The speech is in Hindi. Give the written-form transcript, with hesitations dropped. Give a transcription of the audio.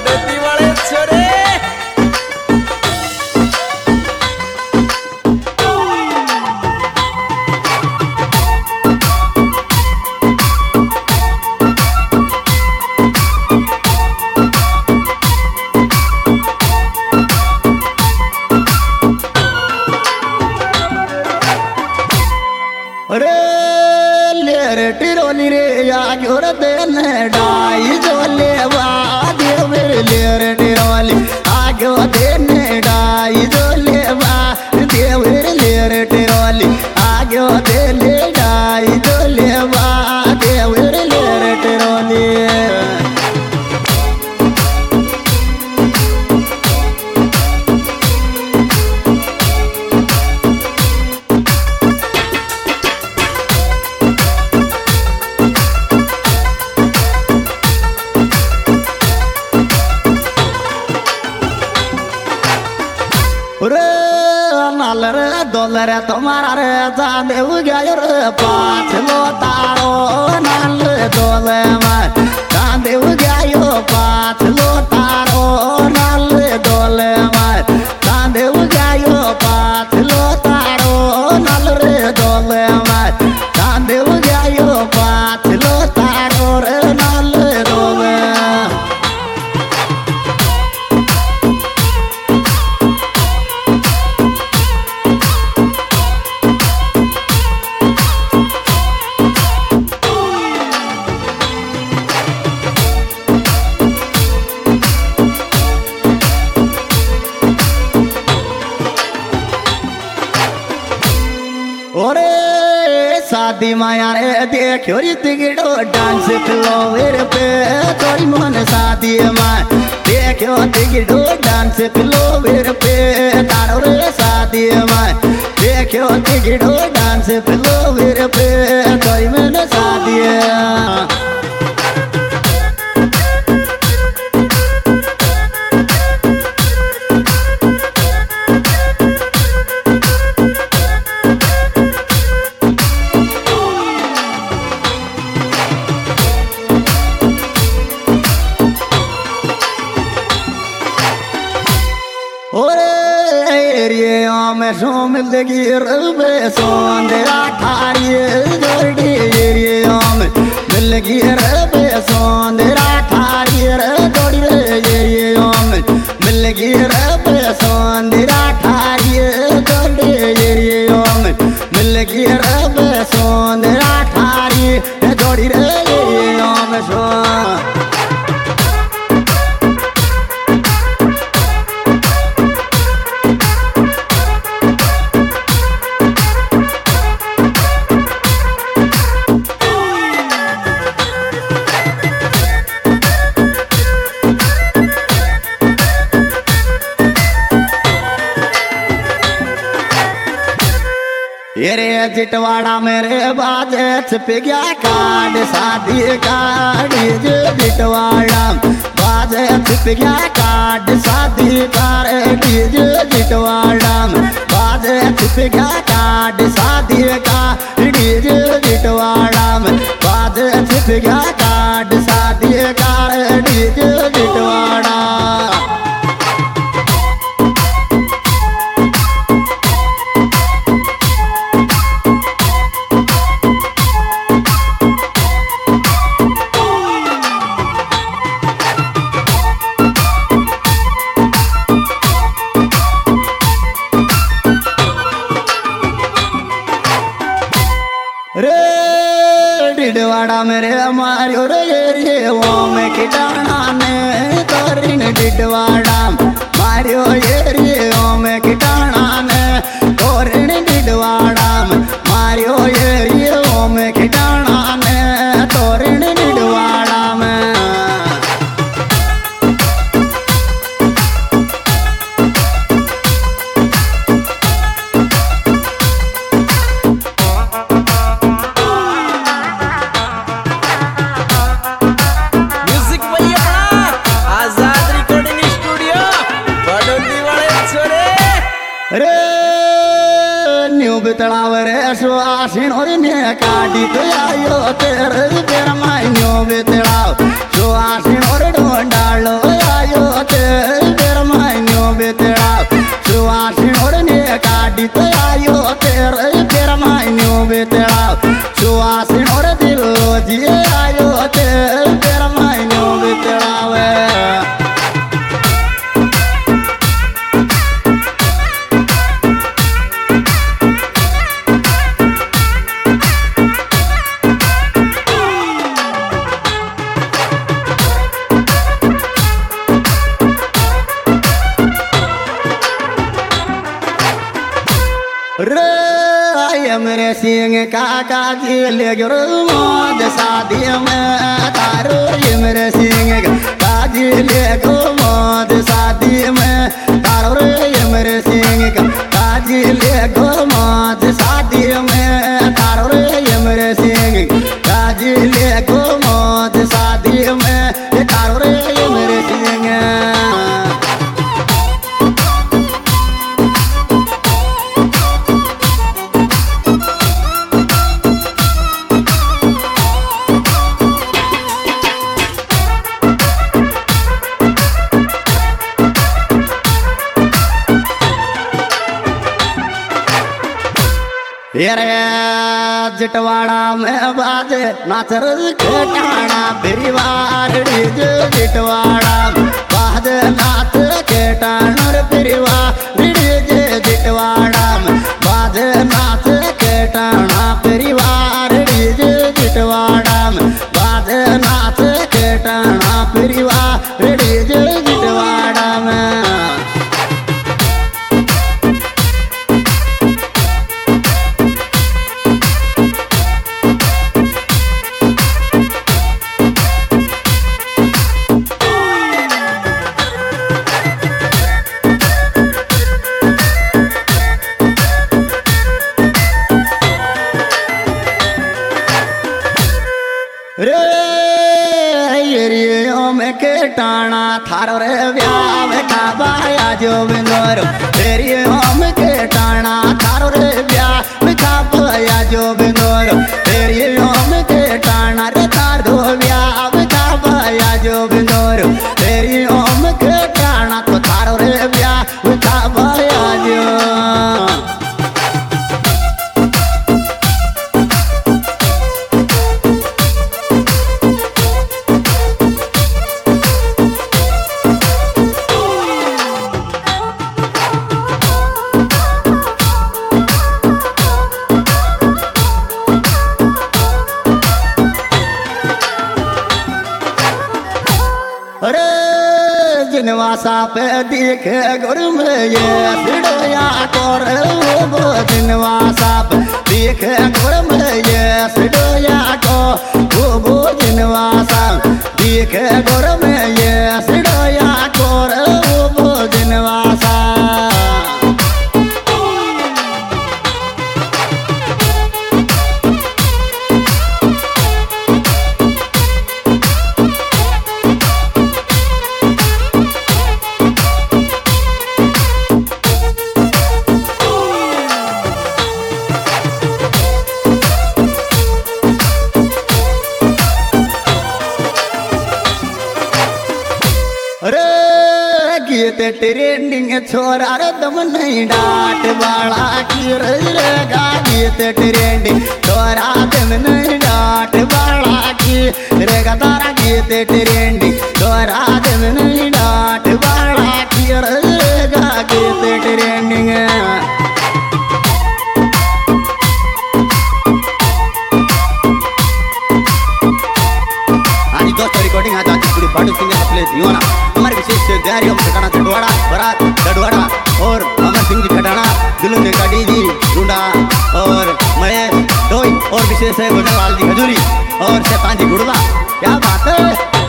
बड़ोती वाले छोरे रे ले टिरोली रे आगे रे देन डाई जो ले देव ले टिरोली आगे देन डाई जो ले देव ले टिरोली आगे देन डाई जो ले देव ले टिरोली डॉलर तुम्हारा रे जाने गयो रे पाँच लो तारो नाल डोले में जाने गयो पाँच लो तारो नाल डोले में जाने गयो पाँच लो तारो नाल रे डोले में जाने गयो पाँच लो तारो रे नाल डोले ओरे शादी माया रे देखो रे तिगड़ो डांस फ्लोर पे तोरी मन शादी माय देखो तिगड़ो डांस फ्लोर पे तारो रे शादी माय देखो तिगड़ो डांस फ्लोर पे तोरी मन शादी में सो मिलगी रबे सोंदरा ठारी जोड़ी एरिया में मिलगी रबे सोंदरा ठारी जोड़ी एरिया में मिलगी रबे सोंदरा ठारी जोड़ी एरिया में मिलगी रबे सोंदरा ठारी जोड़ी एरिया में सो येरे जिटवाड़ा मेरे बाजे छिप गया कार्ड शादी कार्ड ये जिटवाड़ा बाजे छिप गया कार्ड शादी कार्ड ये जिटवाड़ा बाजे छिप गया कार्ड शादी कार्ड ये जिटवाड़ा बाजे छिप गया कार्ड शादी कार्ड ये जिटवाड़ा डिडवाड़ा मेरे मारियो रे वो में किटाना ने तोरिन डिडवाड़ा मारियो ये वो में किटाना ने तोरिन डिडवाड़ा मारियो ये वो में किटाना ने तोरिन डिडवाड़ा में रे न्यू बितलाव रे सुआसिन और ने काटी तो आयो तेरे तेरा माय न्यू बितलाव सुआसिन और ढोंडालो आयो सुवासिन और दिलो जी आयो ते तेरा महीनों बितड़ावे रे मेरे सिंह काका जी ले गिर मौज शादी में तारो ये मेरे सिंह काजी ले गो मौज शादी में तारो रे ये मेरे सिंह काजी ले गो मौज शादी में तारो रे ये मेरे सिंह काजी ले गो मौज शादी में तारो रे ये मेरे सिंह यारे जिटवाड़ा में बाजे नाचर केटाना परिवार डीजे जिटवाड़ा बाजे नाच केटानर परिवार डीजे जिटवाड़ा में बाजे नाच केटाना परिवार डीजे जिटवाड़ा में बाजे नाच केटाना परिवार डीजे जिटवाड़ा में केटाना थारो रे ब्याह में खाबाया जो बिंदोरो तेरी हम केटाना थारो रे ब्याह में खाबाया जो बिंदोरो तेरी हम केटाना रे तार दो ब्याह में खाबाया जो बिंदोरो तेरी हम केटाना तो थारो रे ब्याह में खाबाया जो जिनवासा पे दिखे गुर में ये सिड़ोया कोर वो जिनवासा पे दिखे गुर में ये सिड़ोया को वो जिनवासा दिखे गुर में ये सिड़ोया कोर वो जिनवासा ट्रेंडिंग छोरा रे दम नहीं डाट बाला की रेगा गीत ट्रेंडिंग छोरा दम नहीं डाट बाला की रेगा तारा गीत ट्रेंडिंग छोरा दम नहीं डाट बाला की रेगा गीत ट्रेंडिंग रिकॉर्डिंग आज पूरी पाटू सिंह का प्ले दियो ना हमारे विशेष तैयारी हम ठिकाना चटवाड़ा बरात चटवाड़ा और अमर सिंह जी ठिकाना दुल्हन का डीजी रुंडा और महेश डोई और विशेष है लाल जी खजूरी और शैतान जी गुड़वा क्या बात है।